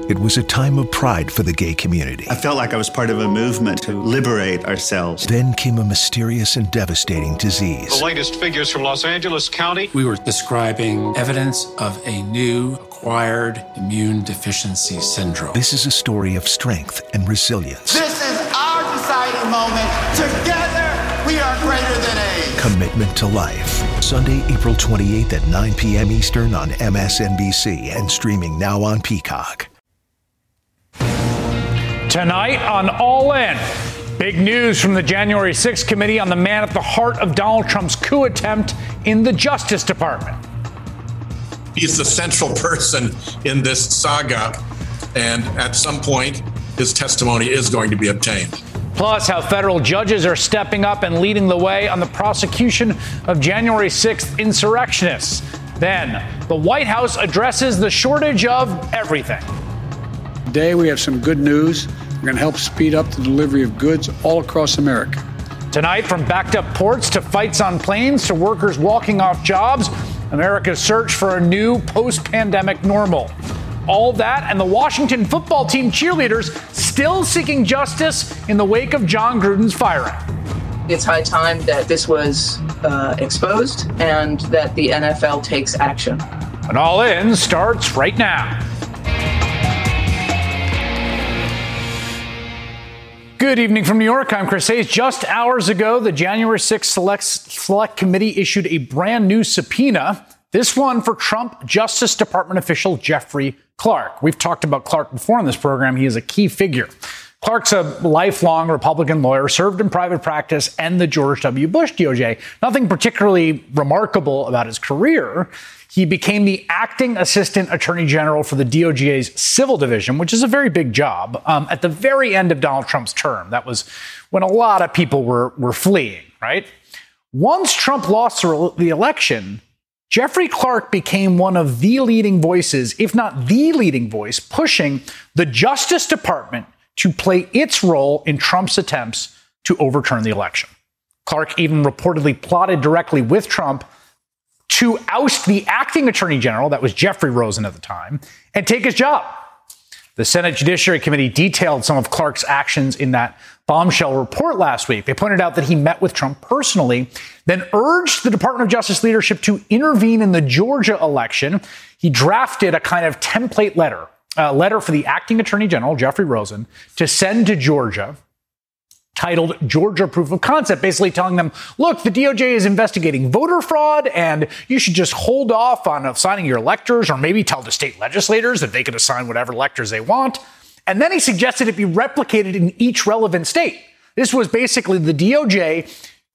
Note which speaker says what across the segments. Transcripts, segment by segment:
Speaker 1: It was a time of pride for the gay community.
Speaker 2: I felt like I was part of a movement to liberate ourselves.
Speaker 1: Then came a mysterious and devastating disease.
Speaker 3: The latest figures from Los Angeles County.
Speaker 4: We were describing evidence of a new acquired immune deficiency syndrome.
Speaker 1: This is a story of strength and resilience.
Speaker 5: This is our deciding moment. Together, we are greater than AIDS.
Speaker 1: Commitment to life. Sunday, April 28th at 9 p.m. Eastern on MSNBC and streaming now on Peacock.
Speaker 6: Tonight on All In, big news from the January 6th committee on the man at the heart of Donald Trump's coup attempt in the Justice Department.
Speaker 7: He's the central person in this saga, and at some point, his testimony is going to be obtained.
Speaker 6: Plus, how federal judges are stepping up and leading the way on the prosecution of January 6th insurrectionists. Then, the White House addresses the shortage of everything.
Speaker 8: Today, we have some good news. We're going to help speed up the delivery of goods all across America.
Speaker 6: Tonight, from backed up ports to fights on planes to workers walking off jobs, America's search for a new post-pandemic normal. All that and the Washington football team cheerleaders still seeking justice in the wake of Jon Gruden's firing.
Speaker 9: It's high time that this was exposed and that the NFL takes action.
Speaker 6: And All In starts right now. Good evening from New York. I'm Chris Hayes. Just hours ago, the January 6th Select Committee issued a brand new subpoena, this one for Trump Justice Department official Jeffrey Clark. We've talked about Clark before on this program. He is a key figure. Clark's a lifelong Republican lawyer, served in private practice and the George W. Bush DOJ. Nothing particularly remarkable about his career. He became the acting assistant attorney general for the DOJ's civil division, which is a very big job, at the very end of Donald Trump's term. That was when a lot of people were fleeing, right? Once Trump lost the election, Jeffrey Clark became one of the leading voices, if not the leading voice, pushing the Justice Department to play its role in Trump's attempts to overturn the election. Clark even reportedly plotted directly with Trump to oust the acting attorney general, that was Jeffrey Rosen at the time, and take his job. The Senate Judiciary Committee detailed some of Clark's actions in that bombshell report last week. They pointed out that he met with Trump personally, then urged the Department of Justice leadership to intervene in the Georgia election. He drafted a kind of template letter, a letter for the acting attorney general, Jeffrey Rosen, to send to Georgia, titled Georgia Proof of Concept, basically telling them, look, the DOJ is investigating voter fraud, and you should just hold off on assigning your electors, or maybe tell the state legislators that they can assign whatever electors they want. And then he suggested it be replicated in each relevant state. This was basically the DOJ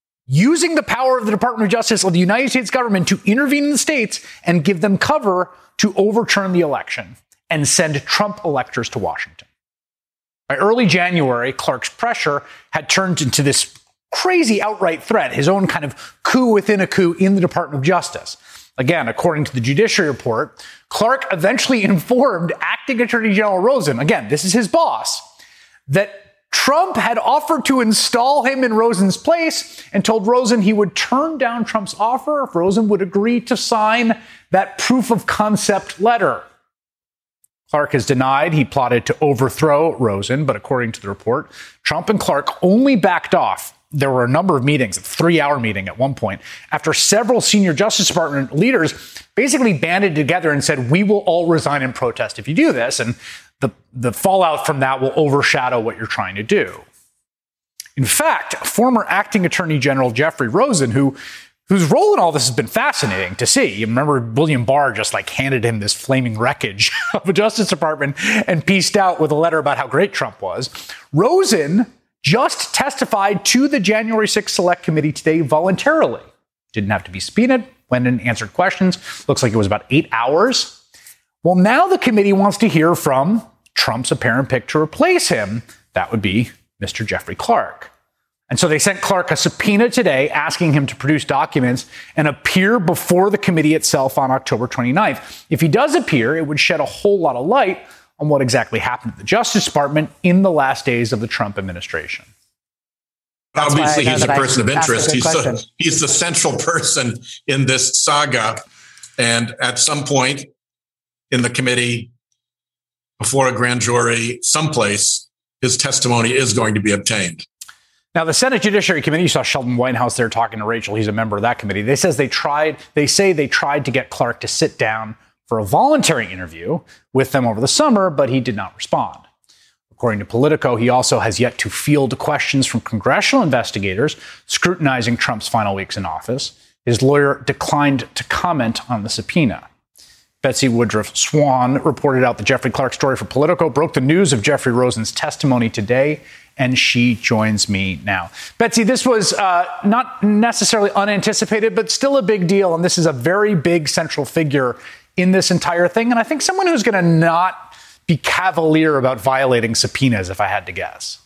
Speaker 6: using the power of the Department of Justice of the United States government to intervene in the states and give them cover to overturn the election and send Trump electors to Washington. By early January, Clark's pressure had turned into this crazy outright threat, his own kind of coup within a coup in the Department of Justice. Again, according to the Judiciary report, Clark eventually informed acting Attorney General Rosen, again, this is his boss, that Trump had offered to install him in Rosen's place and told Rosen he would turn down Trump's offer if Rosen would agree to sign that proof of concept letter. Clark has denied he plotted to overthrow Rosen, but according to the report, Trump and Clark only backed off. There were a number of meetings, a 3-hour meeting at one point, after several senior Justice Department leaders basically banded together and said, we will all resign in protest if you do this, and the fallout from that will overshadow what you're trying to do. In fact, former acting Attorney General Jeffrey Rosen, whose role in all this has been fascinating to see. You remember William Barr just handed him this flaming wreckage of a Justice Department and pieced out with a letter about how great Trump was. Rosen just testified to the January 6th Select Committee today voluntarily. Didn't have to be subpoenaed, went in and answered questions. Looks like it was about 8 hours. Well, now the committee wants to hear from Trump's apparent pick to replace him. That would be Mr. Jeffrey Clark. And so they sent Clark a subpoena today asking him to produce documents and appear before the committee itself on October 29th. If he does appear, it would shed a whole lot of light on what exactly happened to the Justice Department in the last days of the Trump administration.
Speaker 7: Obviously, he's a person of interest. He's the central person in this saga. And at some point in the committee, before a grand jury someplace, his testimony is going to be obtained.
Speaker 6: Now, the Senate Judiciary Committee, you saw Sheldon Whitehouse there talking to Rachel. He's a member of that committee. They say they tried to get Clark to sit down for a voluntary interview with them over the summer, but he did not respond. According to Politico, he also has yet to field questions from congressional investigators scrutinizing Trump's final weeks in office. His lawyer declined to comment on the subpoena. Betsy Woodruff Swan reported out the Jeffrey Clark story for Politico, broke the news of Jeffrey Rosen's testimony today, and she joins me now. Betsy, this was not necessarily unanticipated, but still a big deal, and this is a very big central figure in this entire thing, and I think someone who's going to not be cavalier about violating subpoenas, if I had to guess.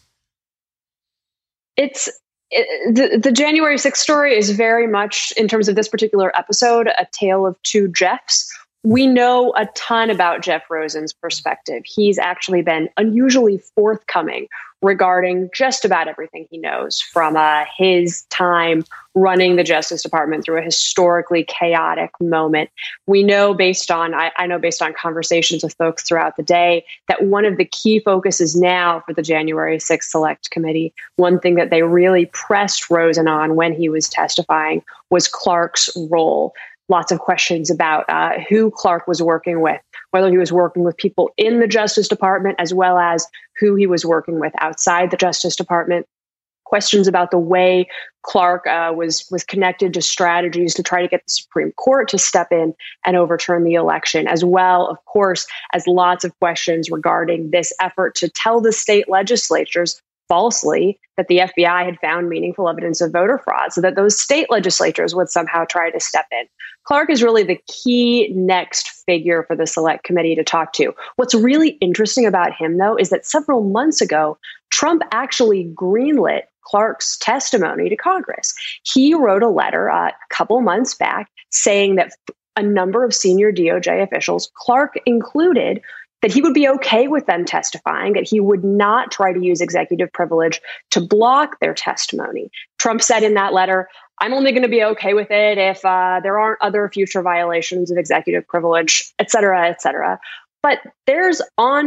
Speaker 10: The January 6th story is very much, in terms of this particular episode, a tale of two Jeffs. We know a ton about Jeff Rosen's perspective. He's actually been unusually forthcoming regarding just about everything he knows from his time running the Justice Department through a historically chaotic moment. We know based on conversations with folks throughout the day that one of the key focuses now for the January 6th Select Committee, one thing that they really pressed Rosen on when he was testifying was Clark's role. Lots of questions about who Clark was working with, whether he was working with people in the Justice Department, as well as who he was working with outside the Justice Department. Questions about the way Clark was connected to strategies to try to get the Supreme Court to step in and overturn the election, as well, of course, as lots of questions regarding this effort to tell the state legislatures falsely that the FBI had found meaningful evidence of voter fraud so that those state legislatures would somehow try to step in. Clark is really the key next figure for the Select Committee to talk to. What's really interesting about him, though, is that several months ago, Trump actually greenlit Clark's testimony to Congress. He wrote a letter a couple months back saying that a number of senior DOJ officials, Clark included, that he would be okay with them testifying, that he would not try to use executive privilege to block their testimony. Trump said in that letter, I'm only going to be okay with it if there aren't other future violations of executive privilege, et cetera, et cetera. But there's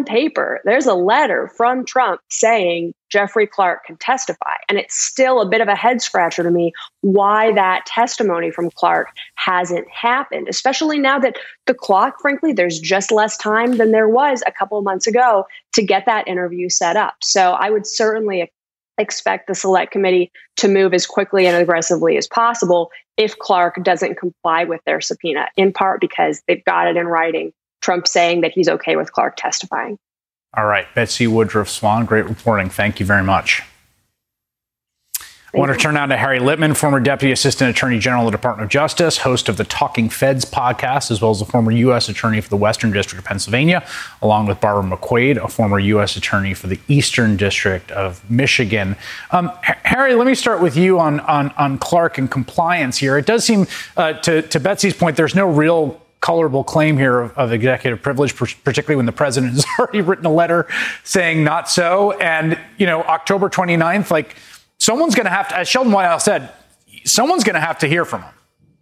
Speaker 10: a letter from Trump saying Jeffrey Clark can testify. And it's still a bit of a head scratcher to me why that testimony from Clark hasn't happened, especially now that the clock, frankly, there's just less time than there was a couple of months ago to get that interview set up. So I would certainly expect the Select Committee to move as quickly and aggressively as possible if Clark doesn't comply with their subpoena, in part because they've got it in writing. Trump saying that he's okay with Clark testifying.
Speaker 6: All right. Betsy Woodruff Swan, great reporting. Thank you very much. I want to turn now to Harry Litman, former Deputy Assistant Attorney General of the Department of Justice, host of the Talking Feds podcast, as well as a former U.S. Attorney for the Western District of Pennsylvania, along with Barbara McQuaid, a former U.S. Attorney for the Eastern District of Michigan. Harry, let me start with you on Clark and compliance here. It does seem, to Betsy's point, there's no real colorable claim here of executive privilege, particularly when the president has already written a letter saying not so. And, October 29th, someone's going to have to, as Sheldon Whitehouse said, someone's going to have to hear from him.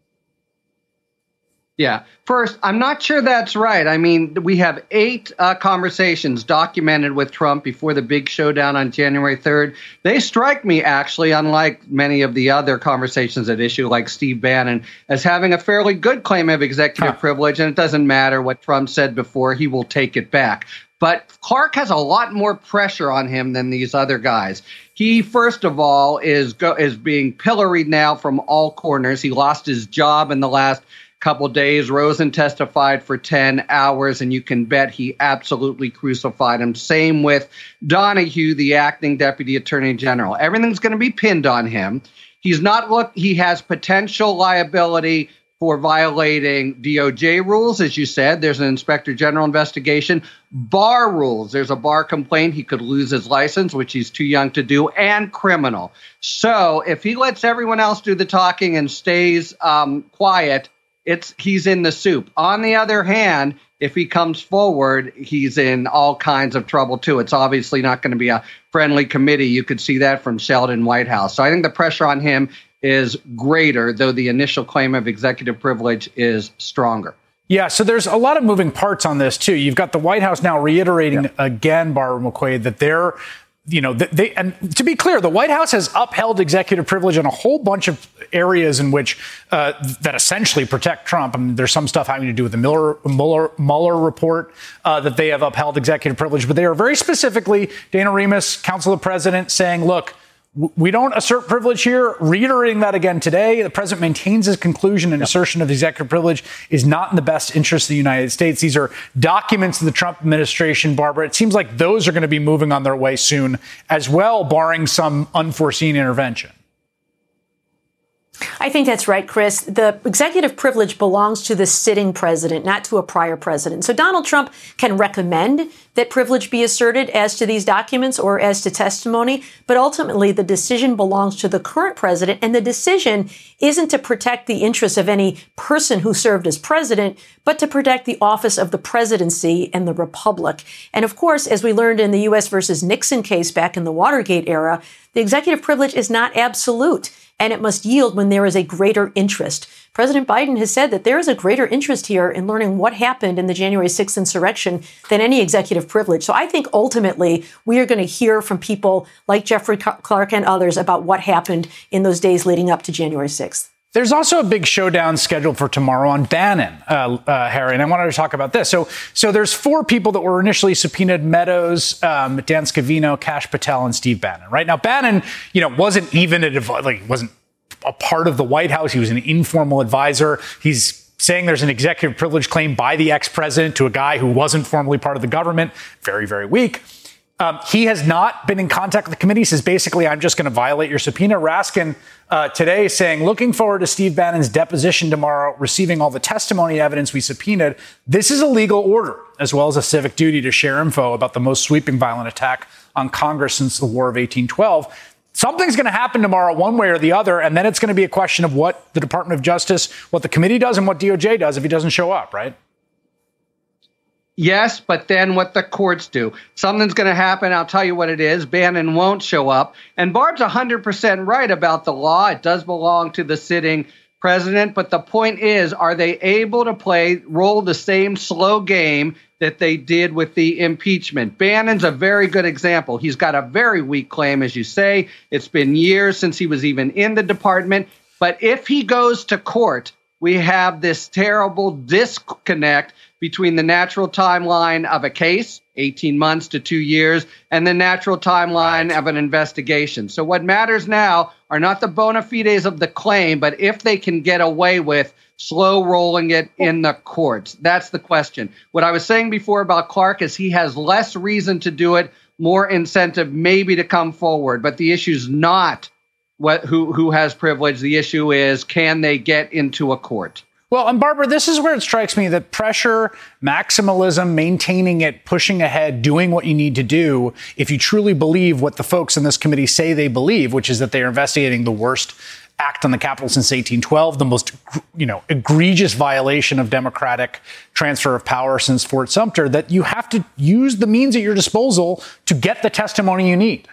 Speaker 11: Yeah. First, I'm not sure that's right. I mean, we have 8 conversations documented with Trump before the big showdown on January 3rd. They strike me, actually, unlike many of the other conversations at issue, like Steve Bannon, as having a fairly good claim of executive privilege. And it doesn't matter what Trump said before, he will take it back. But Clark has a lot more pressure on him than these other guys. He, first of all, is being pilloried now from all corners. He lost his job in the last couple days. Rosen testified for 10 hours, and you can bet he absolutely crucified him. Same with Donahue, the acting deputy attorney general. Everything's going to be pinned on him. He has potential liability for violating DOJ rules, as you said. There's an inspector general investigation. Bar rules. There's a bar complaint. He could lose his license, which he's too young to do, and criminal. So if he lets everyone else do the talking and stays quiet, he's in the soup. On the other hand, if he comes forward, he's in all kinds of trouble, too. It's obviously not going to be a friendly committee. You could see that from Sheldon Whitehouse. So I think the pressure on him is greater, though the initial claim of executive privilege is stronger.
Speaker 6: Yeah, so there's a lot of moving parts on this, too. You've got the White House now reiterating again, Barbara McQuade, that they're, and to be clear, the White House has upheld executive privilege on a whole bunch of areas in which that essentially protect Trump. I mean, there's some stuff having to do with the Mueller report that they have upheld executive privilege, but they are very specifically, Dana Remus, Counsel of the President, saying, look, we don't assert privilege here. Reiterating that again today, the president maintains his conclusion and assertion of executive privilege is not in the best interest of the United States. These are documents of the Trump administration, Barbara. It seems like those are going to be moving on their way soon as well, barring some unforeseen intervention.
Speaker 12: I think that's right, Chris. The executive privilege belongs to the sitting president, not to a prior president. So Donald Trump can recommend that privilege be asserted as to these documents or as to testimony, but ultimately the decision belongs to the current president, and the decision isn't to protect the interests of any person who served as president, but to protect the office of the presidency and the republic. And of course, as we learned in the U.S. versus Nixon case back in the Watergate era, the executive privilege is not absolute, and it must yield when there is a greater interest. President Biden has said that there is a greater interest here in learning what happened in the January 6th insurrection than any executive privilege. So I think ultimately we are going to hear from people like Jeffrey Clark and others about what happened in those days leading up to January 6th.
Speaker 6: There's also a big showdown scheduled for tomorrow on Bannon, Harry, and I wanted to talk about this. So there's 4 people that were initially subpoenaed: Meadows, Dan Scavino, Kash Patel, and Steve Bannon. Right now, Bannon, wasn't even wasn't a part of the White House. He was an informal advisor. He's saying there's an executive privilege claim by the ex-president to a guy who wasn't formally part of the government. Very, very weak. He has not been in contact with the committee. He says, basically, I'm just going to violate your subpoena. Raskin today saying, looking forward to Steve Bannon's deposition tomorrow, receiving all the testimony and evidence we subpoenaed. This is a legal order, as well as a civic duty to share info about the most sweeping violent attack on Congress since the War of 1812. Something's going to happen tomorrow one way or the other, and then it's going to be a question of what the Department of Justice, what the committee does, and what DOJ does if he doesn't show up, right?
Speaker 11: Yes, but then what the courts do. Something's going to happen. I'll tell you what it is. Bannon won't show up. And Barb's 100% right about the law. It does belong to the sitting president. But the point is, are they able to roll the same slow game that they did with the impeachment? Bannon's a very good example. He's got a very weak claim, as you say. It's been years since he was even in the department. But if he goes to court, we have this terrible disconnect between the natural timeline of a case, 18 months to 2 years, and the natural timeline of an investigation. So what matters now are not the bona fides of the claim, but if they can get away with slow rolling it in the courts. That's the question. What I was saying before about Clark is he has less reason to do it, more incentive maybe to come forward. But the issue is not who has privilege. The issue is, can they get into a court?
Speaker 6: Well, and Barbara, this is where it strikes me that pressure, maximalism, maintaining it, pushing ahead, doing what you need to do, if you truly believe what the folks in this committee say they believe, which is that they are investigating the worst act on the Capitol since 1812, the most, egregious violation of democratic transfer of power since Fort Sumter, that you have to use the means at your disposal to get the testimony you need.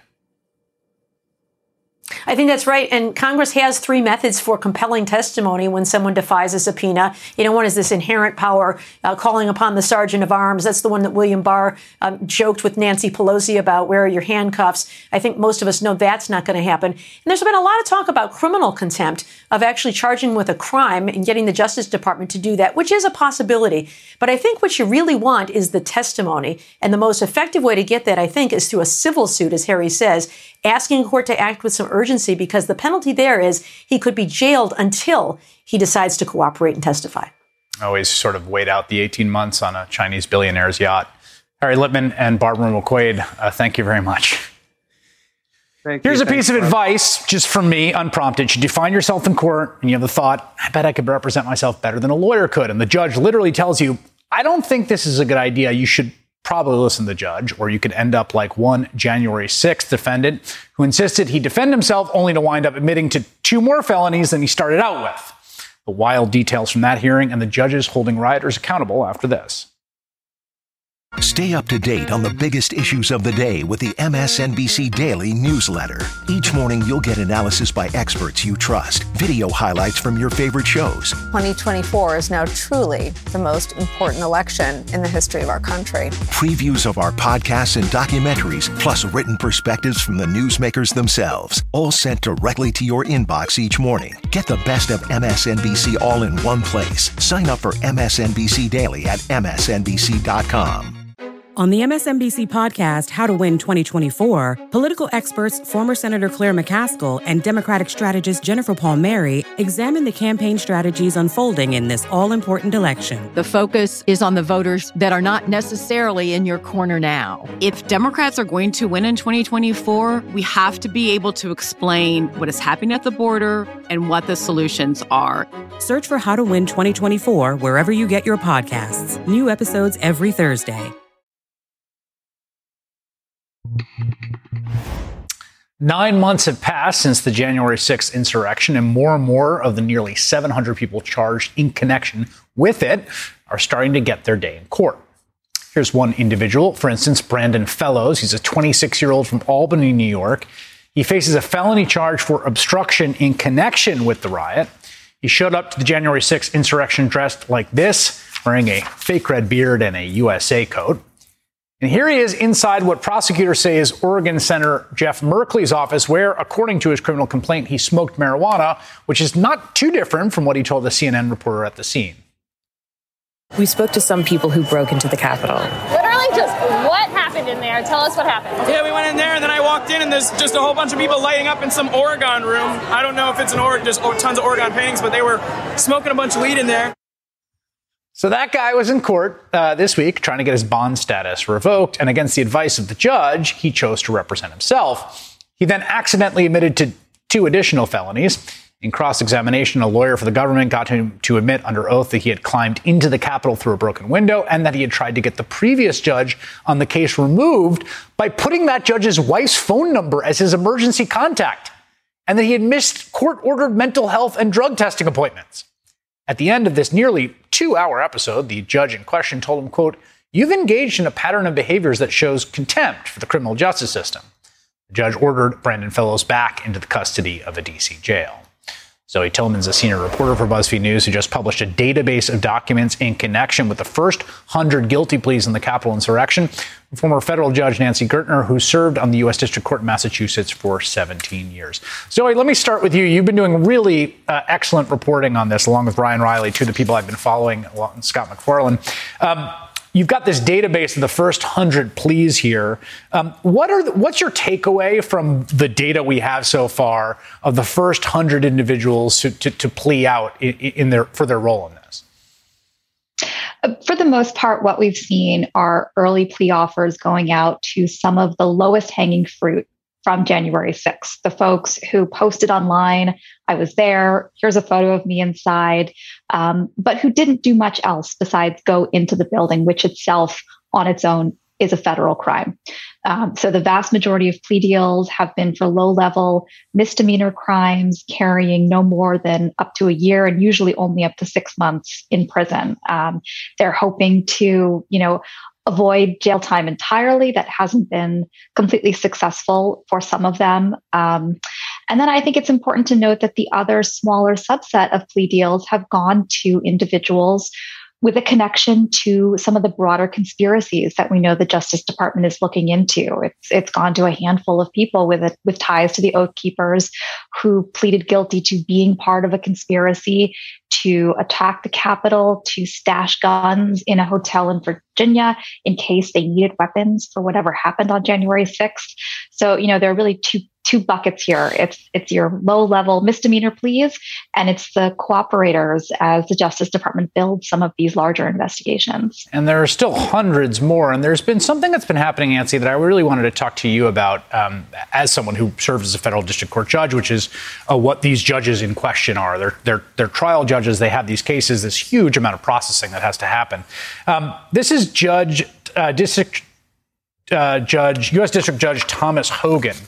Speaker 12: I think that's right. And Congress has 3 methods for compelling testimony when someone defies a subpoena. One is this inherent power, calling upon the sergeant of arms. That's the one that William Barr joked with Nancy Pelosi about, where are your handcuffs? I think most of us know that's not going to happen. And there's been a lot of talk about criminal contempt, of actually charging with a crime and getting the Justice Department to do that, which is a possibility. But I think what you really want is the testimony. And the most effective way to get that, I think, is through a civil suit, as Harry says, asking a court to act with some urgency, because the penalty there is he could be jailed until he decides to cooperate and testify.
Speaker 6: Always sort of wait out the 18 months on a Chinese billionaire's yacht. Harry Litman and Barbara McQuade, thank you very much. Here's a piece of advice just from me, unprompted. Should you find yourself in court and you have the thought, I bet I could represent myself better than a lawyer could, and the judge literally tells you, I don't think this is a good idea, you should probably listen to the judge, or you could end up like one January 6th defendant who insisted he defend himself only to wind up admitting to 2 more felonies than he started out with. The wild details from that hearing and the judges holding rioters accountable after this.
Speaker 1: Stay up to date on the biggest issues of the day with the MSNBC Daily newsletter. Each morning, you'll get analysis by experts you trust, video highlights from your favorite shows.
Speaker 13: 2024 is now truly the most important election in the history of our country.
Speaker 1: Previews of our podcasts and documentaries, plus written perspectives from the newsmakers themselves, all sent directly to your inbox each morning. Get the best of MSNBC all in one place. Sign up for MSNBC Daily at msnbc.com.
Speaker 14: On the MSNBC podcast, How to Win 2024, political experts, former Senator Claire McCaskill and Democratic strategist Jennifer Palmieri examine the campaign strategies unfolding in this all-important election.
Speaker 15: The focus is on the voters that are not necessarily in your corner now. If Democrats are going to win in 2024, we have to be able to explain what is happening at the border and what the solutions are.
Speaker 14: Search for How to Win 2024 wherever you get your podcasts. New episodes every Thursday.
Speaker 6: 9 months have passed since the January 6th insurrection, and more of the nearly 700 people charged in connection with it are starting to get their day in court. Here's one individual, for instance, Brandon Fellows. He's a 26-year-old from Albany, New York. He faces a felony charge for obstruction in connection with the riot. He showed up to the January 6th insurrection dressed like this, wearing a fake red beard and a USA coat. And here he is inside what prosecutors say is Oregon Senator Jeff Merkley's office, where, according to his criminal complaint, he smoked marijuana, which is not too different from what he told the CNN reporter at the scene.
Speaker 16: We spoke to some people who broke into the Capitol.
Speaker 17: Literally just what happened in there? Tell us what happened.
Speaker 18: Yeah, we went in there and then I walked in and there's just a whole bunch of people lighting up in some Oregon room. I don't know if it's just tons of Oregon paintings, but they were smoking a bunch of weed in there.
Speaker 6: So that guy was in court this week trying to get his bond status revoked, and against the advice of the judge, he chose to represent himself. He then accidentally admitted to 2 additional felonies. In cross-examination, a lawyer for the government got him to admit under oath that he had climbed into the Capitol through a broken window and that he had tried to get the previous judge on the case removed by putting that judge's wife's phone number as his emergency contact, and that he had missed court-ordered mental health and drug testing appointments. At the end of this nearly 2-hour episode, the judge in question told him, quote, "You've engaged in a pattern of behaviors that shows contempt for the criminal justice system." The judge ordered Brandon Fellows back into the custody of a D.C. jail. Zoe Tillman's a senior reporter for BuzzFeed News who just published a database of documents in connection with the first 100 guilty pleas in the Capitol insurrection. Former federal judge Nancy Gertner, who served on the U.S. District Court in Massachusetts for 17 years. Zoe, let me start with you. You've been doing really excellent reporting on this, along with Ryan Riley, 2 of the people I've been following, and Scott McFarlane. You've got this database of the first 100 pleas here. What's your takeaway from the data we have so far of the first 100 individuals to plea out for their role in this?
Speaker 19: For the most part, what we've seen are early plea offers going out to some of the lowest hanging fruit from January 6th. The folks who posted online, I was there, here's a photo of me inside, but who didn't do much else besides go into the building, which itself on its own is a federal crime. So the vast majority of plea deals have been for low-level misdemeanor crimes carrying no more than up to a year and usually only up to 6 months in prison. They're hoping to, avoid jail time entirely. That hasn't been completely successful for some of them. And then I think it's important to note that the other smaller subset of plea deals have gone to individuals with a connection to some of the broader conspiracies that we know the Justice Department is looking into. It's gone to a handful of people with ties to the Oath Keepers who pleaded guilty to being part of a conspiracy to attack the Capitol, to stash guns in a hotel in Virginia in case they needed weapons for whatever happened on January 6th. So, there are really two buckets here. It's your low-level misdemeanor pleas, and it's the cooperators as the Justice Department builds some of these larger investigations.
Speaker 6: And there are still hundreds more. And there's been something that's been happening, Nancy, that I really wanted to talk to you about as someone who served as a federal district court judge, which is what these judges in question are. They're trial judges. They have these cases, this huge amount of processing that has to happen. This is U.S. District Judge Thomas Hogan,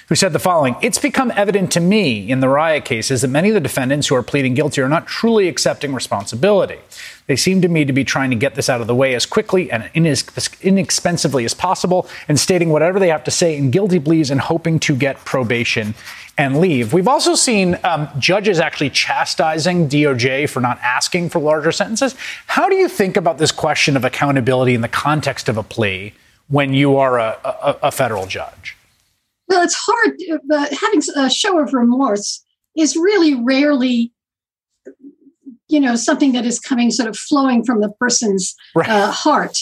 Speaker 6: who said the following: "It's become evident to me in the riot cases that many of the defendants who are pleading guilty are not truly accepting responsibility. They seem to me to be trying to get this out of the way as quickly and inexpensively as possible and stating whatever they have to say in guilty pleas and hoping to get probation and leave." We've also seen judges actually chastising DOJ for not asking for larger sentences. How do you think about this question of accountability in the context of a plea when you are a federal judge?
Speaker 20: Well, it's hard. Having a show of remorse is really rarely, something that is coming sort of flowing from the person's heart.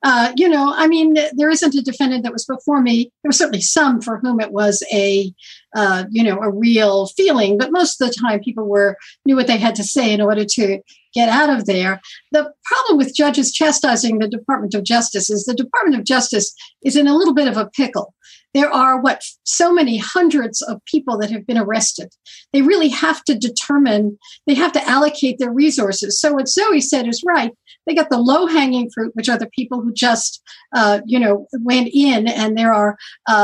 Speaker 20: There isn't a defendant that was before me. There were certainly some for whom it was a real feeling, but most of the time people knew what they had to say in order to get out of there. The problem with judges chastising the Department of Justice is the Department of Justice is in a little bit of a pickle. There are so many hundreds of people that have been arrested. They really have to they have to allocate their resources. So what Zoe said is right. They got the low-hanging fruit, which are the people who just, went in, and there are,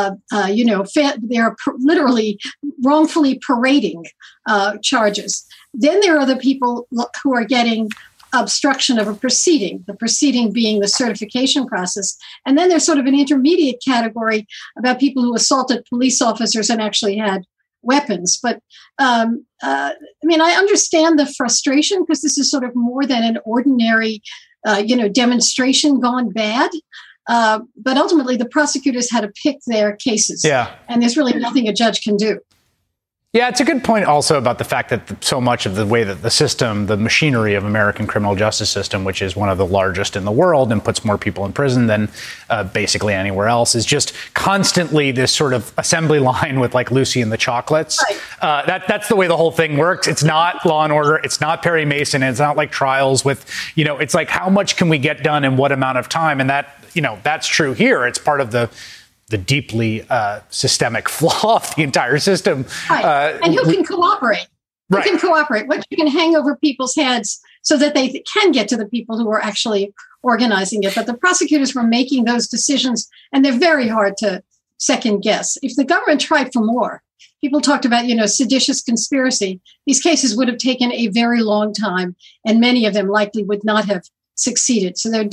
Speaker 20: they are literally wrongfully parading charges. Then there are the people who are getting obstruction of a proceeding, the proceeding being the certification process. And then there's sort of an intermediate category about people who assaulted police officers and actually had weapons. But I understand the frustration because this is sort of more than an ordinary, demonstration gone bad. But ultimately, the prosecutors had to pick their cases. Yeah. And there's really nothing a judge can do.
Speaker 6: Yeah, it's a good point also about the fact that so much of the way that the system, the machinery of American criminal justice system, which is one of the largest in the world and puts more people in prison than basically anywhere else, is just constantly this sort of assembly line with like Lucy and the Chocolates. Right. That's the way the whole thing works. It's not Law and Order. It's not Perry Mason. It's not like trials with, it's like how much can we get done in what amount of time? And that's true here. It's part of the deeply systemic flaw of the entire system.
Speaker 20: Right. And who can cooperate? Who can cooperate? What you can hang over people's heads so that they can get to the people who are actually organizing it. But the prosecutors were making those decisions, and they're very hard to second guess. If the government tried for more, people talked about, seditious conspiracy. These cases would have taken a very long time, and many of them likely would not have succeeded. So they're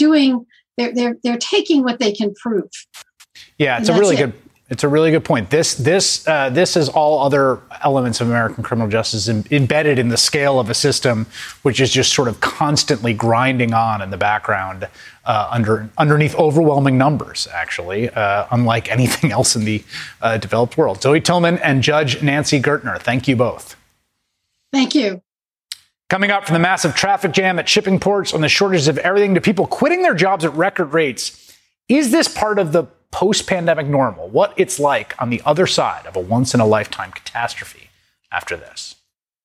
Speaker 20: taking what they can prove.
Speaker 6: Yeah, it's a really good point. This is all other elements of American criminal justice embedded in the scale of a system which is just sort of constantly grinding on in the background underneath overwhelming numbers, actually, unlike anything else in the developed world. Zoe Tillman and Judge Nancy Gertner, thank you both.
Speaker 20: Thank you.
Speaker 6: Coming up, from the massive traffic jam at shipping ports on the shortage of everything to people quitting their jobs at record rates, is this part of the post-pandemic normal? What it's like on the other side of a once-in-a-lifetime catastrophe after this.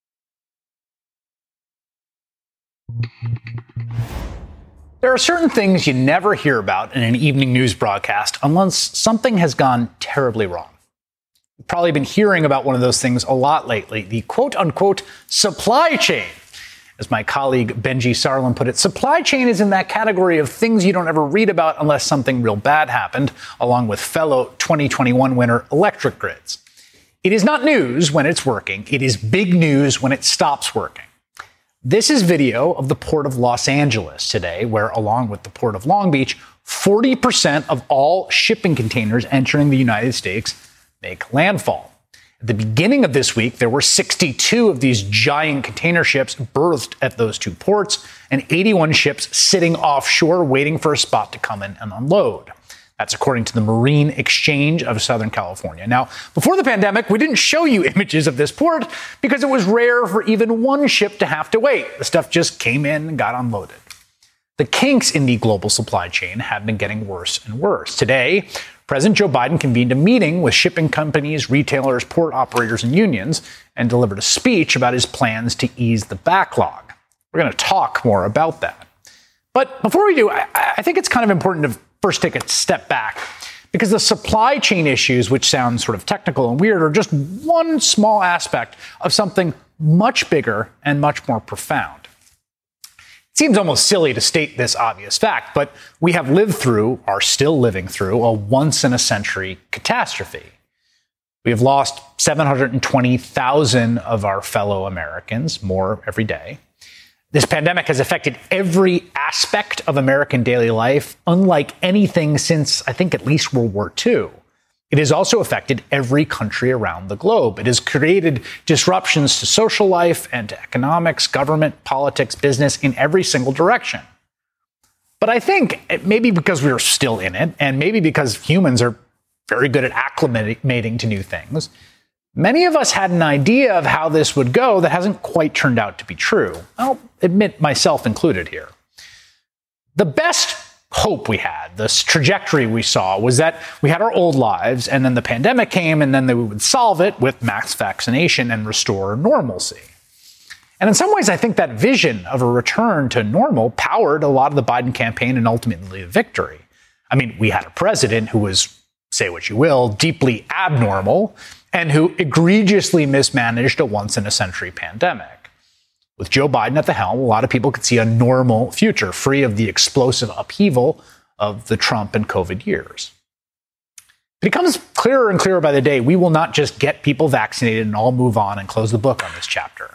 Speaker 6: There are certain things you never hear about in an evening news broadcast unless something has gone terribly wrong. You've probably been hearing about one of those things a lot lately, the quote-unquote supply chain. As my colleague Benji Sarlin put it, supply chain is in that category of things you don't ever read about unless something real bad happened, along with fellow 2021 winner electric grids. It is not news when it's working. It is big news when it stops working. This is video of the Port of Los Angeles today, where, along with the Port of Long Beach, 40% of all shipping containers entering the United States make landfall. At the beginning of this week, there were 62 of these giant container ships berthed at those two ports and 81 ships sitting offshore waiting for a spot to come in and unload. That's according to the Marine Exchange of Southern California. Now, before the pandemic, we didn't show you images of this port because it was rare for even one ship to have to wait. The stuff just came in and got unloaded. The kinks in the global supply chain have been getting worse and worse. Today, President Joe Biden convened a meeting with shipping companies, retailers, port operators, and unions and delivered a speech about his plans to ease the backlog. We're going to talk more about that. But before we do, I think it's kind of important to first take a step back because the supply chain issues, which sound sort of technical and weird, are just one small aspect of something much bigger and much more profound. It seems almost silly to state this obvious fact, but we have lived through, are still living through, a once-in-a-century catastrophe. We have lost 720,000 of our fellow Americans, more every day. This pandemic has affected every aspect of American daily life, unlike anything since, I think, at least World War II. It has also affected every country around the globe. It has created disruptions to social life and to economics, government, politics, business in every single direction. But I think maybe because we're still in it, and maybe because humans are very good at acclimating to new things, many of us had an idea of how this would go that hasn't quite turned out to be true. I'll admit myself included here. The best hope we had, this trajectory we saw, was that we had our old lives and then the pandemic came and then we would solve it with mass vaccination and restore normalcy. And in some ways, I think that vision of a return to normal powered a lot of the Biden campaign and ultimately the victory. I mean, we had a president who was, say what you will, deeply abnormal and who egregiously mismanaged a once-in-a-century pandemic. With Joe Biden at the helm, a lot of people could see a normal future, free of the explosive upheaval of the Trump and COVID years. It becomes clearer and clearer by the day, we will not just get people vaccinated and all move on and close the book on this chapter.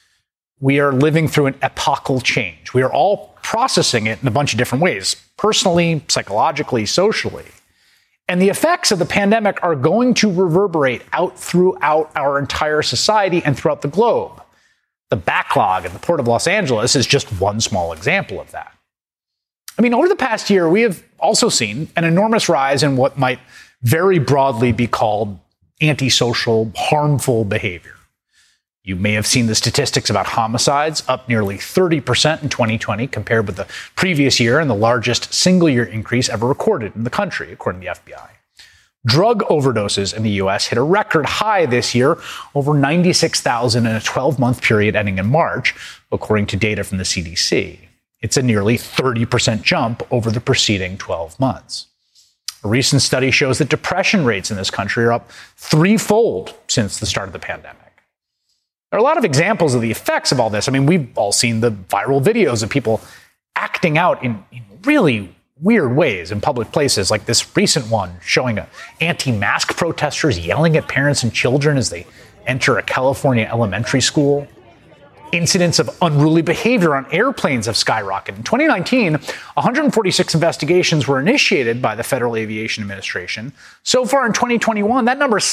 Speaker 6: We are living through an epochal change. We are all processing it in a bunch of different ways, personally, psychologically, socially. And the effects of the pandemic are going to reverberate out throughout our entire society and throughout the globe. The backlog at the Port of Los Angeles is just one small example of that. I mean, over the past year, we have also seen an enormous rise in what might very broadly be called antisocial, harmful behavior. You may have seen the statistics about homicides up nearly 30% in 2020 compared with the previous year and the largest single-year increase ever recorded in the country, according to the FBI. Drug overdoses in the U.S. hit a record high this year, over 96,000 in a 12-month period ending in March, according to data from the CDC. It's a nearly 30% jump over the preceding 12 months. A recent study shows that depression rates in this country are up threefold since the start of the pandemic. There are a lot of examples of the effects of all this. I mean, we've all seen the viral videos of people acting out in really weird ways in public places, like this recent one showing anti-mask protesters yelling at parents and children as they enter a California elementary school. Incidents of unruly behavior on airplanes have skyrocketed. In 2019, 146 investigations were initiated by the Federal Aviation Administration. So far in 2021, that number is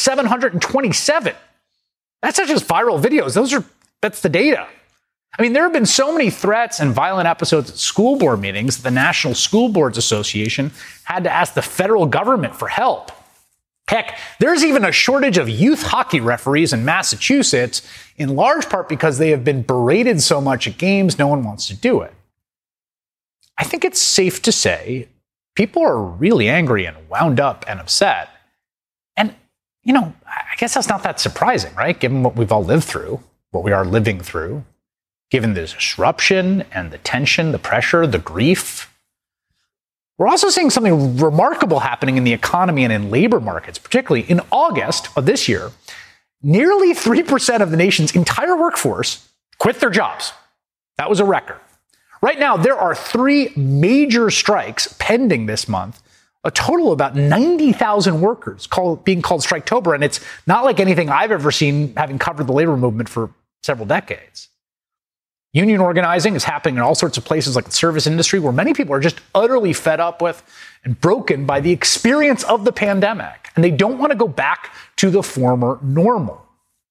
Speaker 6: 727. That's not just viral videos. That's the data. I mean, there have been so many threats and violent episodes at school board meetings that the National School Boards Association had to ask the federal government for help. Heck, there's even a shortage of youth hockey referees in Massachusetts, in large part because they have been berated so much at games, no one wants to do it. I think it's safe to say people are really angry and wound up and upset. And, I guess that's not that surprising, right? Given what we've all lived through, what we are living through. Given the disruption and the tension, the pressure, the grief. We're also seeing something remarkable happening in the economy and in labor markets, particularly in August of this year. Nearly 3% of the nation's entire workforce quit their jobs. That was a record. Right now, there are 3 major strikes pending this month, a total of about 90,000 workers being called Striketober, and it's not like anything I've ever seen having covered the labor movement for several decades. Union organizing is happening in all sorts of places like the service industry, where many people are just utterly fed up with and broken by the experience of the pandemic, and they don't want to go back to the former normal.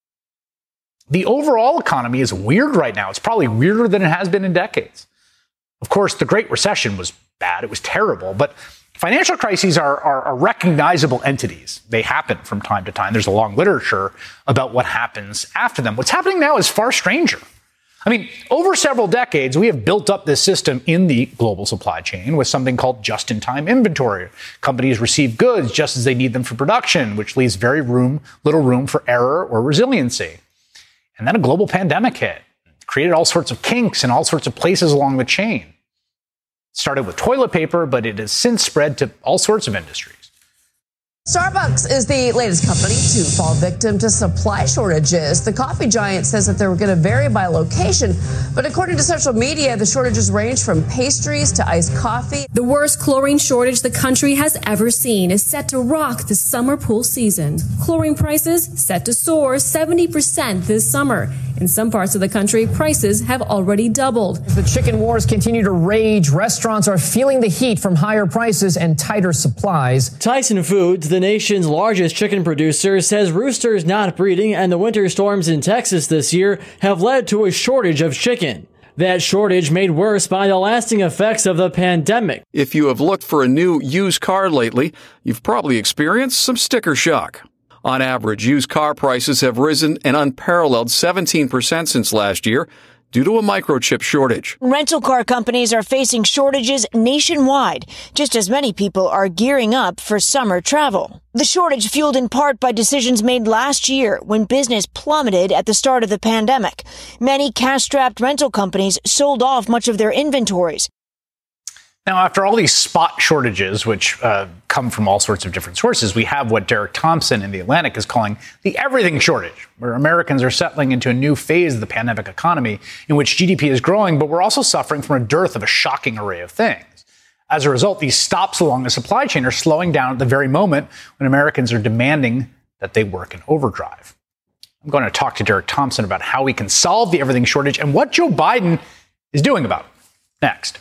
Speaker 6: The overall economy is weird right now. It's probably weirder than it has been in decades. Of course, the Great Recession was bad. It was terrible. But financial crises are recognizable entities. They happen from time to time. There's a long literature about what happens after them. What's happening now is far stranger. I mean, over several decades, we have built up this system in the global supply chain with something called just-in-time inventory. Companies receive goods just as they need them for production, which leaves very little room for error or resiliency. And then a global pandemic hit, created all sorts of kinks in all sorts of places along the chain. It started with toilet paper, but it has since spread to all sorts of industries.
Speaker 21: Starbucks is the latest company to fall victim to supply shortages. The coffee giant says that they're going to vary by location, but according to social media, the shortages range from pastries to iced coffee.
Speaker 22: The worst chlorine shortage the country has ever seen is set to rock the summer pool season. Chlorine prices set to soar 70% this summer. In some parts of the country, prices have already doubled.
Speaker 23: As the chicken wars continue to rage, restaurants are feeling the heat from higher prices and tighter supplies.
Speaker 24: Tyson Foods, the nation's largest chicken producer, says roosters not breeding and the winter storms in Texas this year have led to a shortage of chicken. That shortage made worse by the lasting effects of the pandemic.
Speaker 25: If you have looked for a new used car lately, you've probably experienced some sticker shock. On average, used car prices have risen an unparalleled 17% since last year due to a microchip shortage.
Speaker 26: Rental car companies are facing shortages nationwide, just as many people are gearing up for summer travel. The shortage fueled in part by decisions made last year when business plummeted at the start of the pandemic. Many cash-strapped rental companies sold off much of their inventories.
Speaker 6: Now, after all these spot shortages, which come from all sorts of different sources, we have what Derek Thompson in The Atlantic is calling the everything shortage, where Americans are settling into a new phase of the pandemic economy in which GDP is growing, but we're also suffering from a dearth of a shocking array of things. As a result, these stops along the supply chain are slowing down at the very moment when Americans are demanding that they work in overdrive. I'm going to talk to Derek Thompson about how we can solve the everything shortage and what Joe Biden is doing about it. Next.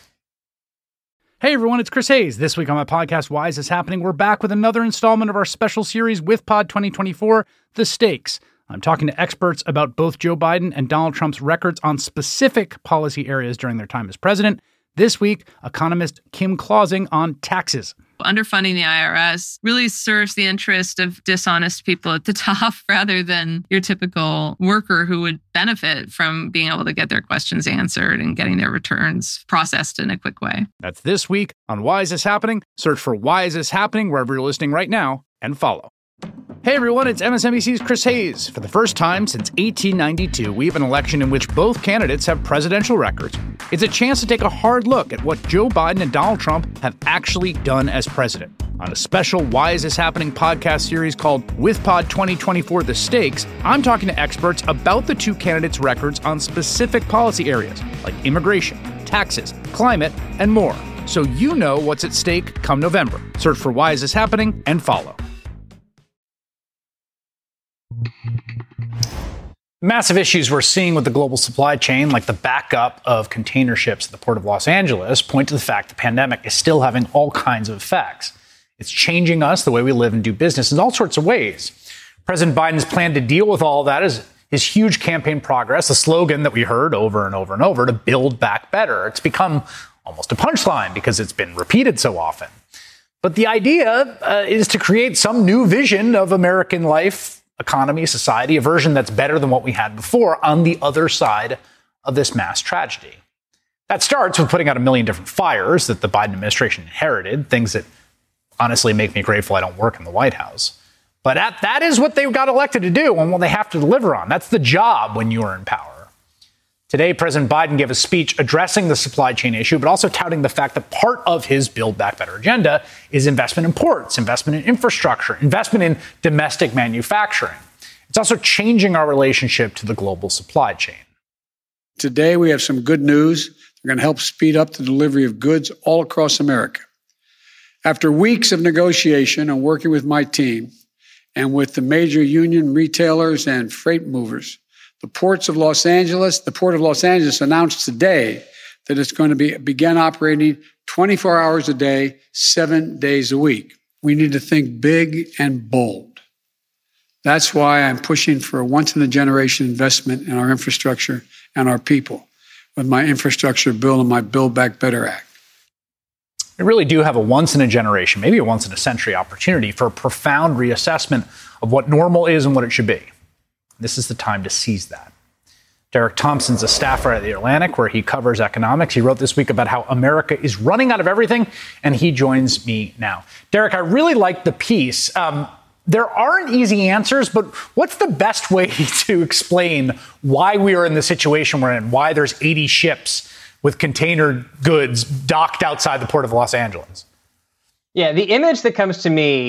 Speaker 6: Hey everyone, it's Chris Hayes. This week on my podcast, Why Is This Happening? We're back with another installment of our special series with Pod 2024, The Stakes. I'm talking to experts about both Joe Biden and Donald Trump's records on specific policy areas during their time as president. This week, economist Kim Clausing on taxes.
Speaker 27: Underfunding the IRS really serves the interest of dishonest people at the top rather than your typical worker who would benefit from being able to get their questions answered and getting their returns processed in a quick way.
Speaker 6: That's this week on Why Is This Happening? Search for Why Is This Happening wherever you're listening right now and follow. Hey everyone, it's MSNBC's Chris Hayes. For the first time since 1892, we have an election in which both candidates have presidential records. It's a chance to take a hard look at what Joe Biden and Donald Trump have actually done as president. On a special Why Is This Happening podcast series called With Pod 2024 The Stakes, I'm talking to experts about the two candidates' records on specific policy areas like immigration, taxes, climate, and more. So you know what's at stake come November. Search for Why Is This Happening and follow. Massive issues we're seeing with the global supply chain, like the backup of container ships at the Port of Los Angeles, point to the fact the pandemic is still having all kinds of effects. It's changing us, the way we live and do business, in all sorts of ways. President Biden's plan to deal with all of that is his huge campaign progress, a slogan that we heard over and over and over, to build back better. It's become almost a punchline because it's been repeated so often. But the idea is to create some new vision of American life, economy, society, a version that's better than what we had before on the other side of this mass tragedy. That starts with putting out a million different fires that the Biden administration inherited, things that honestly make me grateful I don't work in the White House. But that is what they got elected to do and what they have to deliver on. That's the job when you are in power. Today, President Biden gave a speech addressing the supply chain issue, but also touting the fact that part of his Build Back Better agenda is investment in ports, investment in infrastructure, investment in domestic manufacturing. It's also changing our relationship to the global supply chain.
Speaker 8: Today, we have some good news. They're going to help speed up the delivery of goods all across America. After weeks of negotiation and working with my team and with the major union retailers and freight movers, the Port of Los Angeles announced today that it's going to begin operating 24 hours a day, 7 days a week. We need to think big and bold. That's why I'm pushing for a once-in-a-generation investment in our infrastructure and our people with my infrastructure bill and my Build Back Better Act.
Speaker 6: We really do have a once-in-a-generation, maybe a once-in-a-century opportunity for a profound reassessment of what normal is and what it should be. This is the time to seize that. Derek Thompson's a staffer at The Atlantic, where he covers economics. He wrote this week about how America is running out of everything, and he joins me now. Derek, I really like the piece. There aren't easy answers, but what's the best way to explain why we are in the situation we're in, why there's 80 ships with container goods docked outside the Port of Los Angeles?
Speaker 28: Yeah, the image that comes to me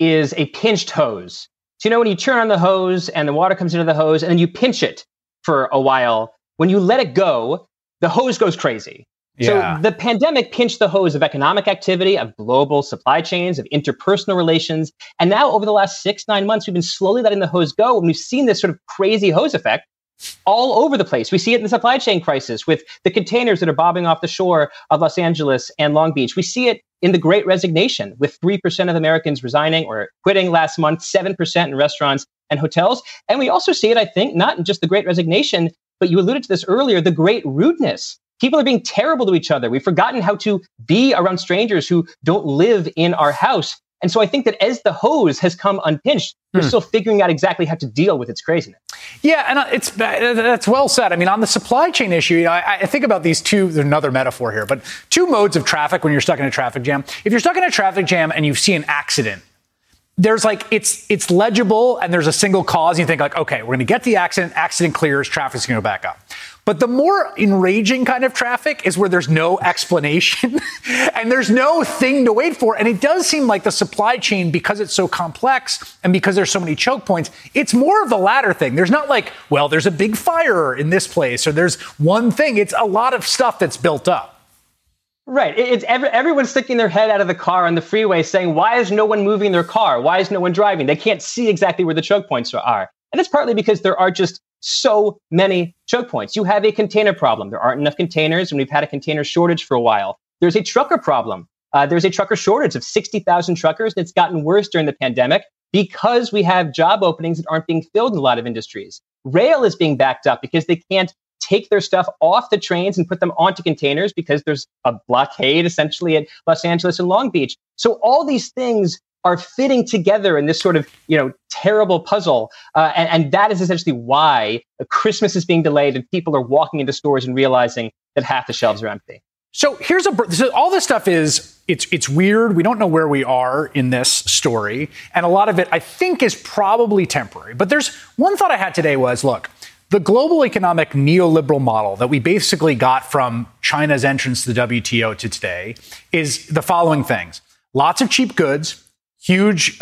Speaker 2: is a pinched hose. So, when you turn on the hose and the water comes into the hose and then you pinch it for a while, when you let it go, the hose goes crazy.
Speaker 6: Yeah.
Speaker 2: So the pandemic pinched the hose of economic activity, of global supply chains, of interpersonal relations. And now over the last 6-9 months, we've been slowly letting the hose go. And we've seen this sort of crazy hose effect all over the place. We see it in the supply chain crisis with the containers that are bobbing off the shore of Los Angeles and Long Beach. We see it in the Great Resignation with 3% of Americans resigning or quitting last month, 7% in restaurants and hotels. And we also see it, I think, not in just the Great Resignation, but you alluded to this earlier, the great rudeness. People are being terrible to each other. We've forgotten how to be around strangers who don't live in our house. And so I think that as the hose has come unpinched, we're still figuring out exactly how to deal with its craziness.
Speaker 6: Yeah, and that's well said. I mean, on the supply chain issue, I think about these two, there's another metaphor here, but two modes of traffic when you're stuck in a traffic jam. If you're stuck in a traffic jam and you see an accident, there's like, it's legible and there's a single cause. And you think like, okay, we're going to get the accident clears, traffic's going to go back up. But the more enraging kind of traffic is where there's no explanation and there's no thing to wait for. And it does seem like the supply chain, because it's so complex and because there's so many choke points, it's more of the latter thing. There's not like, well, there's a big fire in this place or there's one thing. It's a lot of stuff that's built up.
Speaker 2: Right. It's everyone's sticking their head out of the car on the freeway saying, why is no one moving their car? Why is no one driving? They can't see exactly where the choke points are. And it's partly because there are just so many choke points. You have a container problem. There aren't enough containers, and we've had a container shortage for a while. There's a trucker problem. There's a trucker shortage of 60,000 truckers, and it's gotten worse during the pandemic because we have job openings that aren't being filled in a lot of industries. Rail is being backed up because they can't take their stuff off the trains and put them onto containers because there's a blockade essentially at Los Angeles and Long Beach. So all these things are fitting together in this sort of, terrible puzzle. And that is essentially why Christmas is being delayed and people are walking into stores and realizing that half the shelves are empty.
Speaker 6: So so all this stuff it's weird. We don't know where we are in this story. And a lot of it, I think, is probably temporary. But there's one thought I had today was, look, the global economic neoliberal model that we basically got from China's entrance to the WTO to today is the following things. Lots of cheap goods, huge,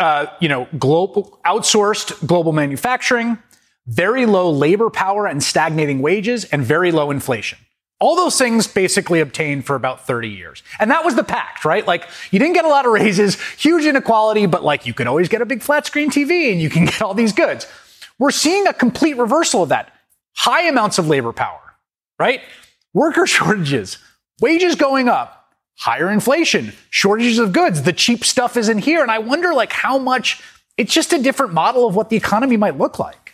Speaker 6: global outsourced global manufacturing, very low labor power and stagnating wages, and very low inflation. All those things basically obtained for about 30 years. And that was the pact, right? Like, you didn't get a lot of raises, huge inequality, but like you could always get a big flat screen TV and you can get all these goods. We're seeing a complete reversal of that. High amounts of labor power, right? Worker shortages, wages going up, higher inflation, shortages of goods. The cheap stuff isn't here. And I wonder how much it's just a different model of what the economy might look like.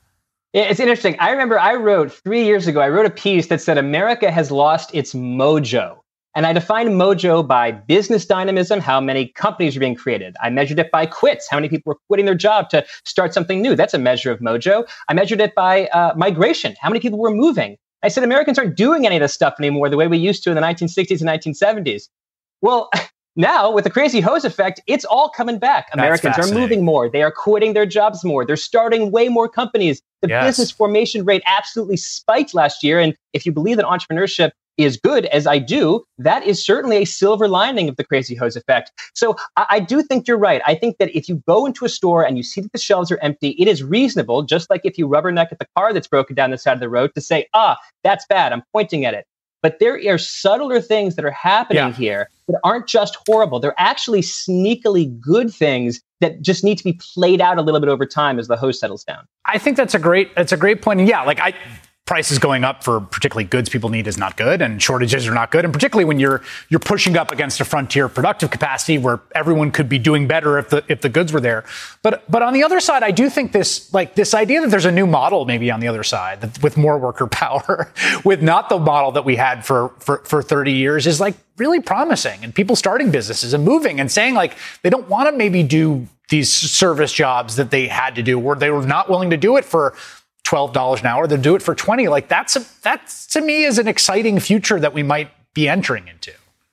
Speaker 2: It's interesting. I remember I wrote 3 years ago, I wrote a piece that said America has lost its mojo. And I defined mojo by business dynamism, how many companies are being created. I measured it by quits, how many people were quitting their job to start something new. That's a measure of mojo. I measured it by migration, how many people were moving. I said Americans aren't doing any of this stuff anymore the way we used to in the 1960s and 1970s. Well, now with the crazy hose effect, it's all coming back. Americans are moving more. They are quitting their jobs more. They're starting way more companies. The business formation rate absolutely spiked last year. And if you believe that entrepreneurship is good, as I do, that is certainly a silver lining of the crazy hose effect. So I do think you're right. I think that if you go into a store and you see that the shelves are empty, it is reasonable, just like if you rubberneck at the car that's broken down the side of the road, to say, that's bad, I'm pointing at it. But there are subtler things that are happening here that aren't just horrible. They're actually sneakily good things that just need to be played out a little bit over time as the hose settles down.
Speaker 6: I think that's a great point. And prices going up for particularly goods people need is not good, and shortages are not good. And particularly when you're pushing up against a frontier productive capacity where everyone could be doing better if the goods were there. But on the other side, I do think this idea that there's a new model maybe on the other side that, with more worker power, with not the model that we had for 30 years is really promising. And people starting businesses and moving and saying they don't want to maybe do these service jobs that they had to do, or they were not willing to do it for $12 an hour, they'll do it for $20. That's to me is an exciting future that we might be entering into.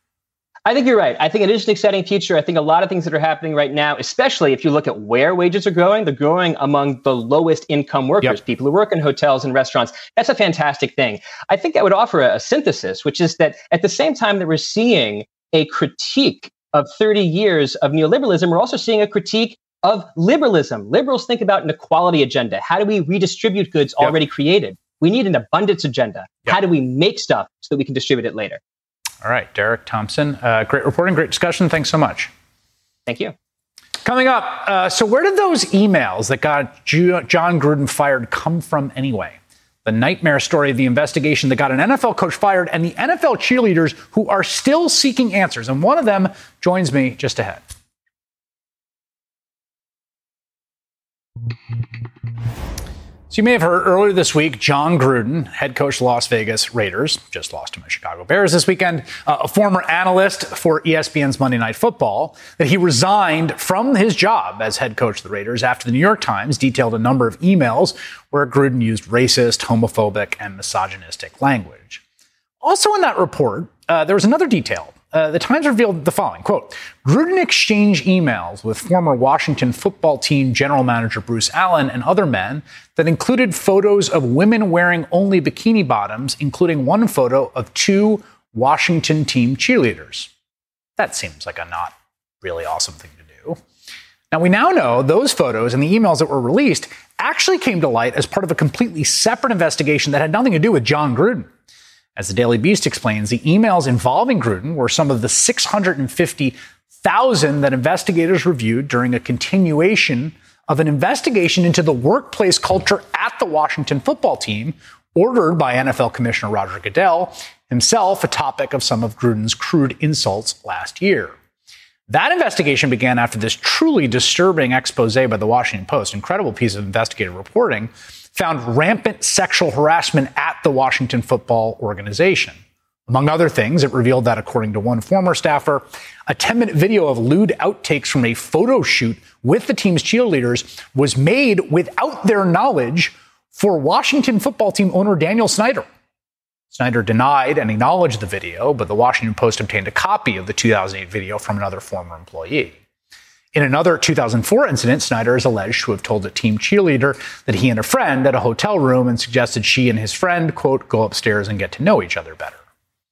Speaker 2: I think you're right. I think it is an exciting future. I think a lot of things that are happening right now, especially if you look at where wages are growing, they're growing among the lowest income workers, people who work in hotels and restaurants. That's a fantastic thing. I think I would offer a synthesis, which is that at the same time that we're seeing a critique of 30 years of neoliberalism, we're also seeing a critique of liberalism. Liberals think about an equality agenda. How do we redistribute goods already created? We need an abundance agenda. How do we make stuff so that we can distribute it later?
Speaker 6: All right, Derek Thompson, great reporting, great discussion. Thanks so much.
Speaker 2: Thank you.
Speaker 6: Coming up, so where did those emails that got Jon Gruden fired come from anyway? The nightmare story of the investigation that got an NFL coach fired and the NFL cheerleaders who are still seeking answers. And one of them joins me just ahead. So you may have heard earlier this week, Jon Gruden, head coach of the Las Vegas Raiders, just lost to my Chicago Bears this weekend, a former analyst for ESPN's Monday Night Football, that he resigned from his job as head coach of the Raiders after the New York Times detailed a number of emails where Gruden used racist, homophobic, and misogynistic language. Also in that report, there was another detail. The Times revealed the following, quote, Gruden exchanged emails with former Washington football team general manager Bruce Allen and other men that included photos of women wearing only bikini bottoms, including one photo of 2 Washington team cheerleaders. That seems like a not really awesome thing to do. Now, we now know those photos and the emails that were released actually came to light as part of a completely separate investigation that had nothing to do with Jon Gruden. As the Daily Beast explains, the emails involving Gruden were some of the 650,000 that investigators reviewed during a continuation of an investigation into the workplace culture at the Washington football team, ordered by NFL Commissioner Roger Goodell, himself a topic of some of Gruden's crude insults last year. That investigation began after this truly disturbing expose by the Washington Post, incredible piece of investigative reporting, found rampant sexual harassment at the Washington football organization. Among other things, it revealed that, according to one former staffer, a 10-minute video of lewd outtakes from a photo shoot with the team's cheerleaders was made without their knowledge for Washington football team owner Daniel Snyder. Snyder denied and acknowledged the video, but the Washington Post obtained a copy of the 2008 video from another former employee. In another 2004 incident, Snyder is alleged to have told a team cheerleader that he and a friend at a hotel room and suggested she and his friend, quote, go upstairs and get to know each other better.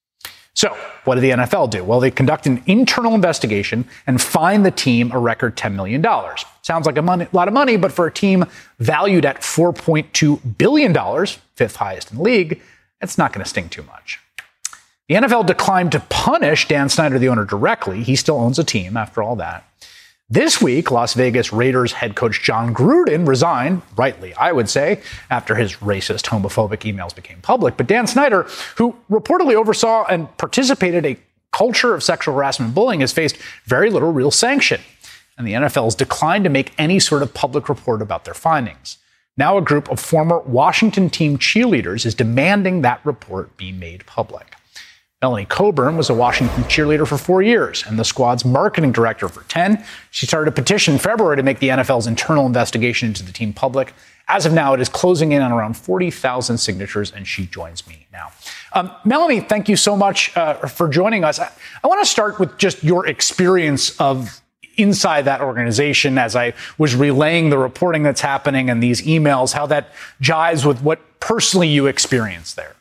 Speaker 6: So what did the NFL do? Well, they conducted an internal investigation and fined the team a record $10 million. Sounds like a lot of money, but for a team valued at $4.2 billion, 5th highest in the league, it's not going to sting too much. The NFL declined to punish Dan Snyder, the owner, directly. He still owns a team after all that. This week, Las Vegas Raiders head coach Jon Gruden resigned, rightly, I would say, after his racist, homophobic emails became public. But Dan Snyder, who reportedly oversaw and participated in a culture of sexual harassment and bullying, has faced very little real sanction. And the NFL has declined to make any sort of public report about their findings. Now a group of former Washington team cheerleaders is demanding that report be made public. Melanie Coburn was a Washington cheerleader for 4 years and the squad's marketing director for 10. She started a petition in February to make the NFL's internal investigation into the team public. As of now, it is closing in on around 40,000 signatures, and she joins me now. Melanie, thank you so much for joining us. I want to start with just your experience of inside that organization as I was relaying the reporting that's happening and these emails, how that jives with what personally you experienced there.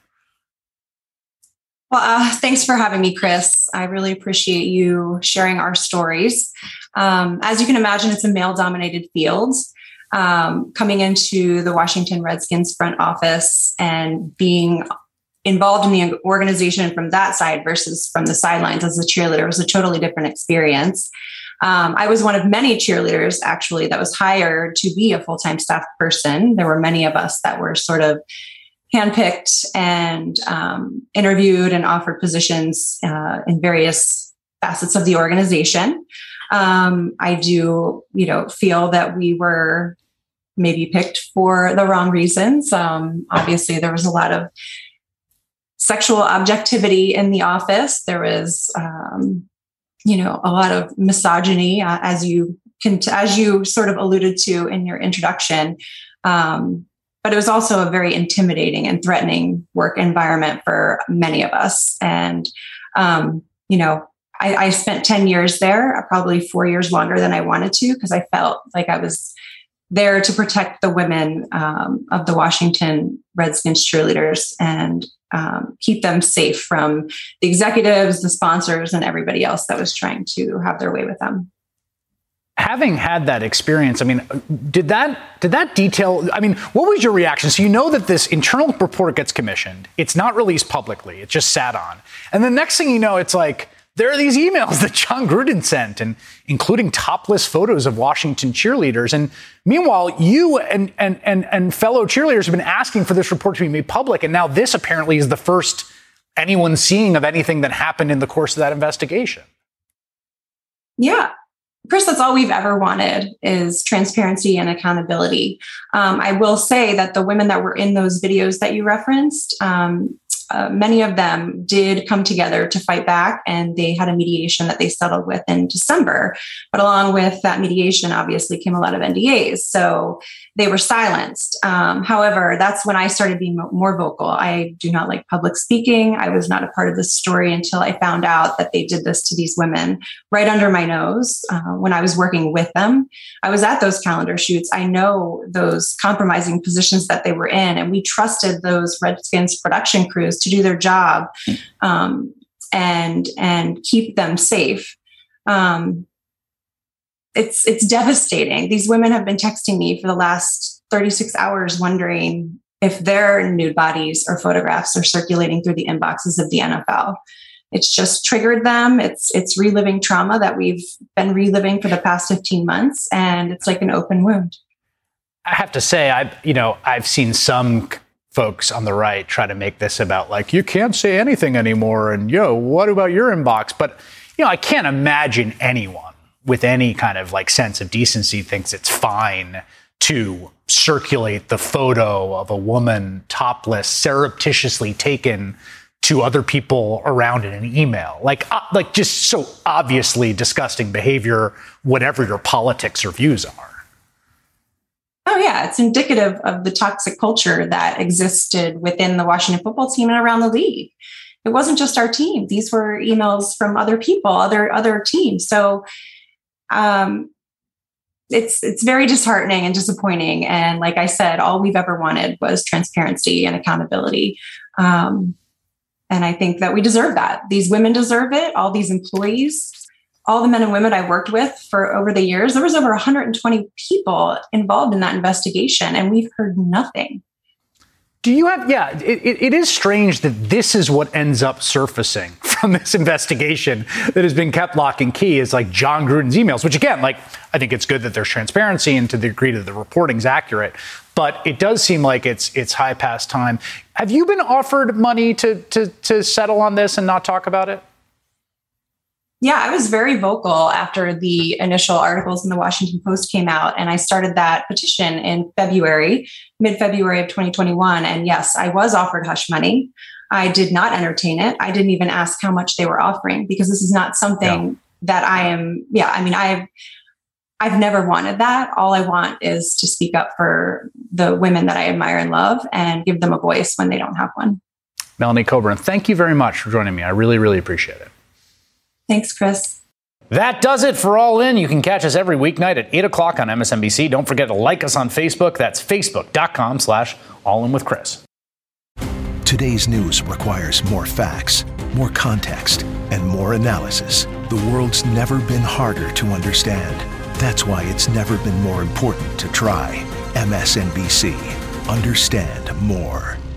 Speaker 3: Well, thanks for having me, Chris. I really appreciate you sharing our stories. As you can imagine, it's a male-dominated field. Coming into the Washington Redskins front office and being involved in the organization from that side versus from the sidelines as a cheerleader was a totally different experience. I was one of many cheerleaders, actually, that was hired to be a full-time staff person. There were many of us that were sort of handpicked and interviewed and offered positions in various facets of the organization. I do, feel that we were maybe picked for the wrong reasons. Obviously, there was a lot of sexual objectivity in the office. There was, a lot of misogyny, as you sort of alluded to in your introduction. But it was also a very intimidating and threatening work environment for many of us. And, I spent 10 years there, probably 4 years longer than I wanted to, because I felt like I was there to protect the women of the Washington Redskins cheerleaders and keep them safe from the executives, the sponsors, and everybody else that was trying to have their way with them.
Speaker 6: Having had that experience, I mean, did that detail, I mean, what was your reaction? So you know that this internal report gets commissioned. It's not released publicly. It's just sat on. And the next thing you know, it's like, there are these emails that Jon Gruden sent, and including topless photos of Washington cheerleaders. And meanwhile, you and fellow cheerleaders have been asking for this report to be made public. And now this apparently is the first anyone seeing of anything that happened in the course of that investigation.
Speaker 3: Yeah. Chris, that's all we've ever wanted is transparency and accountability. I will say that the women that were in those videos that you referenced, many of them did come together to fight back, and they had a mediation that they settled with in December. But along with that mediation, obviously came a lot of NDAs. So they were silenced. However, that's when I started being more vocal. I do not like public speaking. I was not a part of this story until I found out that they did this to these women right under my nose when I was working with them. I was at those calendar shoots. I know those compromising positions that they were in, and we trusted those Redskins production crews to do their job and keep them safe. It's devastating. These women have been texting me for the last 36 hours wondering if their nude bodies or photographs are circulating through the inboxes of the NFL. It's just triggered them. It's reliving trauma that we've been reliving for the past 15 months, and it's like an open wound.
Speaker 6: I have to say, I've seen some folks on the right try to make this about like, you can't say anything anymore, and what about your inbox? But I can't imagine anyone with any kind of like sense of decency thinks it's fine to circulate the photo of a woman topless, surreptitiously taken to other people around in an email. Like just so obviously disgusting behavior, whatever your politics or views are.
Speaker 3: Oh, yeah. It's indicative of the toxic culture that existed within the Washington football team and around the league. It wasn't just our team. These were emails from other people, other teams. So it's very disheartening and disappointing. And like I said, all we've ever wanted was transparency and accountability. And I think that we deserve that. These women deserve it. All these employees, all the men and women I worked with for over the years, there was over 120 people involved in that investigation, and we've heard nothing.
Speaker 6: Do you have, it is strange that this is what ends up surfacing from this investigation that has been kept lock and key is like Jon Gruden's emails, which again, like, I think it's good that there's transparency and to the degree that the reporting's accurate, but it does seem like it's high past time. Have you been offered money to settle on this and not talk about it?
Speaker 3: Yeah, I was very vocal after the initial articles in the Washington Post came out, and I started that petition in mid-February of 2021. And yes, I was offered hush money. I did not entertain it. I didn't even ask how much they were offering because this is not something that I've never wanted that. All I want is to speak up for the women that I admire and love and give them a voice when they don't have one.
Speaker 6: Melanie Coburn, thank you very much for joining me. I really, really appreciate it.
Speaker 3: Thanks, Chris.
Speaker 6: That does it for All In. You can catch us every weeknight at 8 o'clock on MSNBC. Don't forget to like us on Facebook. That's facebook.com/allinwithchris.
Speaker 1: Today's news requires more facts, more context, and more analysis. The world's never been harder to understand. That's why it's never been more important to try. MSNBC. Understand more.